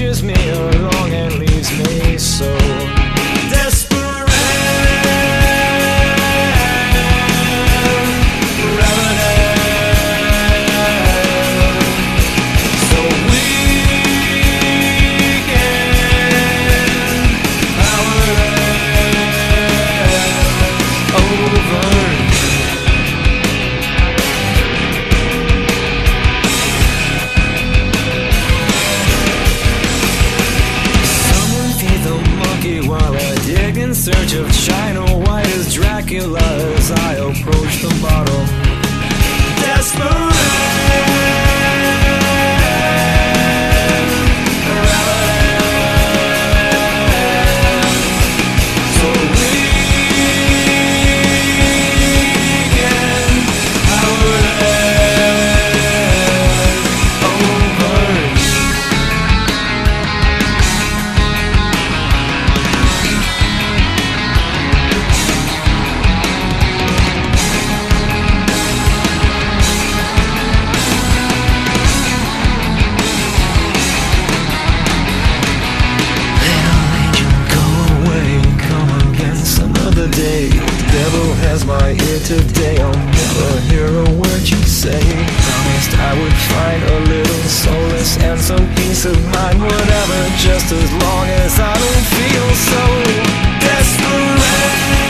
steers me along and leaves me so desperate. In search of China white as Dracula as I approach the bottom. Desperate. So weekend, I would have over you. Has my ear today, I'll never hear a word you say. Promised I would find a little solace and some peace of mind, whatever, just as long as I don't feel so desperate.